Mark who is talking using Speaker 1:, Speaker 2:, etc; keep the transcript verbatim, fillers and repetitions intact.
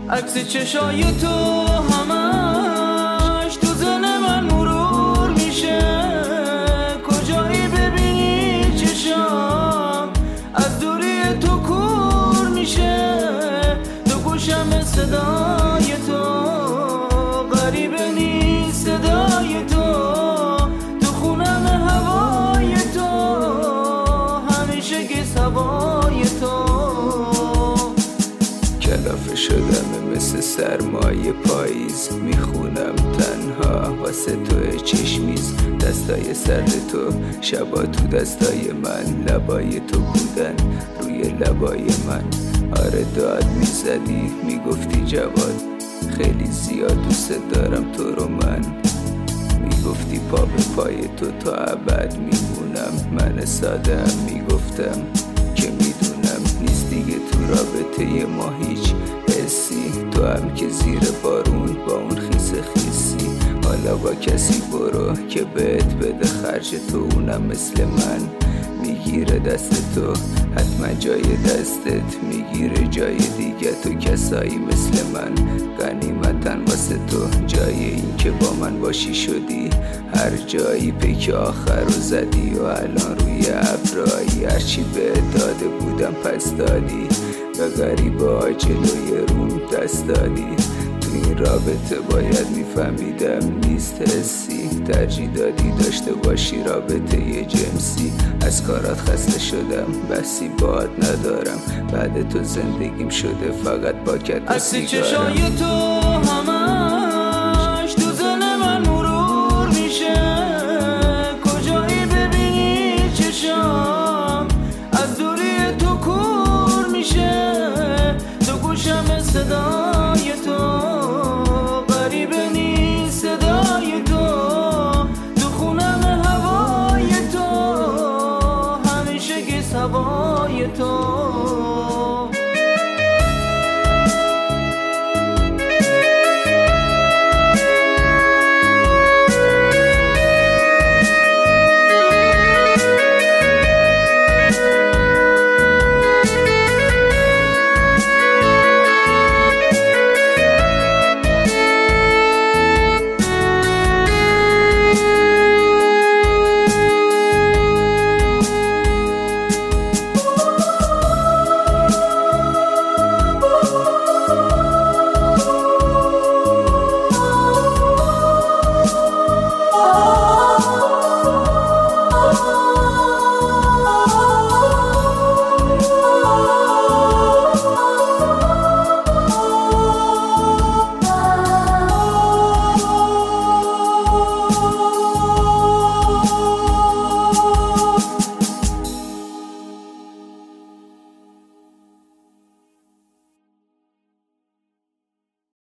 Speaker 1: عکس چشای تو همش تو ذهن من مرور میشه. کجایی ببینی چشام از دوری تو کور میشه. تو گوشم صدای تو غریبه نیست صدای تو. تو خونم هوای تو همیشه گیس هوای تو. کلافه شدم مثل سرمایه پاییز. میخونم تنها واسه تو چشمیز. دستای سرد تو شبا تو دستای من. لبای تو بودن روی لبای من. آره داد میزدی میگفتی جواد خیلی زیاد دوست دارم تو رو من. میگفتی پا به پای تو تا ابد میمونم. من ساده هم میگفتم که میدونم نیست دیگه تو رابطه ما هیچ حسی. تو هم که زیر بارون با اون خیس خیسی. حالا با کسی برو که بهت بده خرج تو. اونم مثل من میگیره دست تو. حتما جای دستت میگیره جای دیگه. تو کسایی مثل من غنیمتن واسه تو. جای این که با من باشی شدی هر جایی پیک آخر رو زدی. و الان روی ابرایی هرچی بهت داده بودم پس دادی. و غریبه ها جلوی روم دست دادی. تو این رابطه باید میفهمیدم نیست حسی. ترجیح دادی داشته باشی رابطه یه جنسی. از کارات خسته شدم بسی باد ندارم. بعد تو زندگیم شده فقط پاکت و سیگارم. چشای تو همش تو ذهن من مرور میشه. کجایی ببینی چشام از دوری تو کور میشه. تو گوشم صدا